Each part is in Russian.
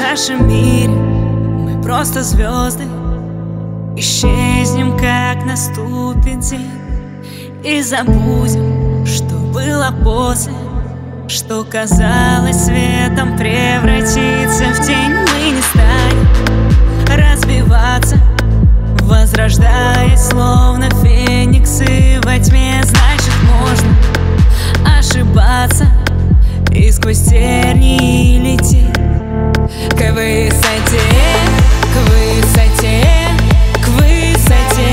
нашем мире мы просто звезды. Исчезнем, как наступит день, и забудем, что было после, что казалось светом, превратится в тень. Мы не станем разбиваться, возрождаясь, словно фениксы во тьме. Значит, можно ошибаться и сквозь тернии лететь к высоте, к высоте, к высоте.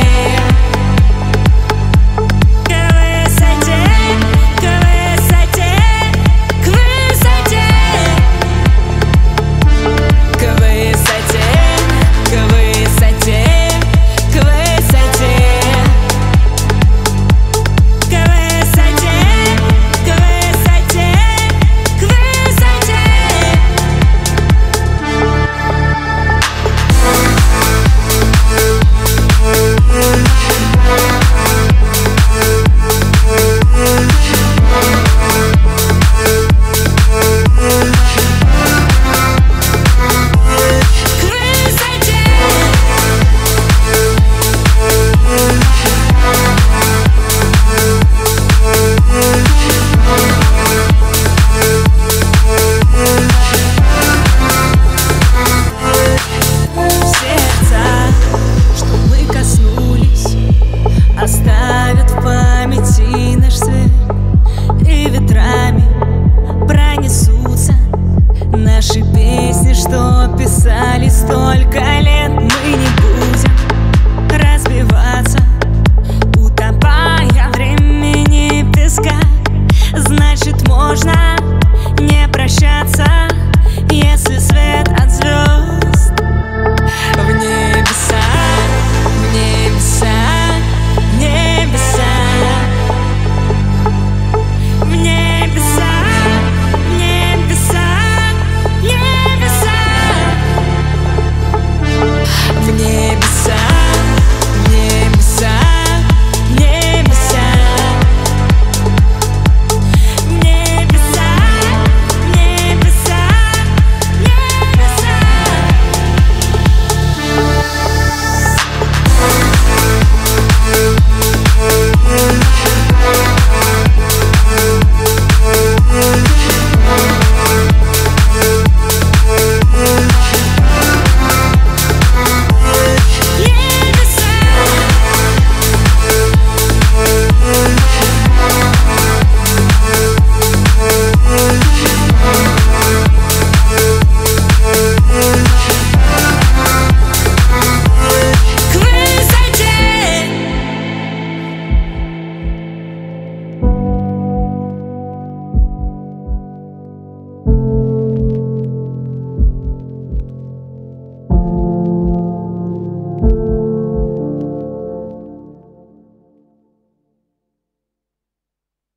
Оставят в памяти наш свет, и ветрами пронесутся наши песни, что писали столько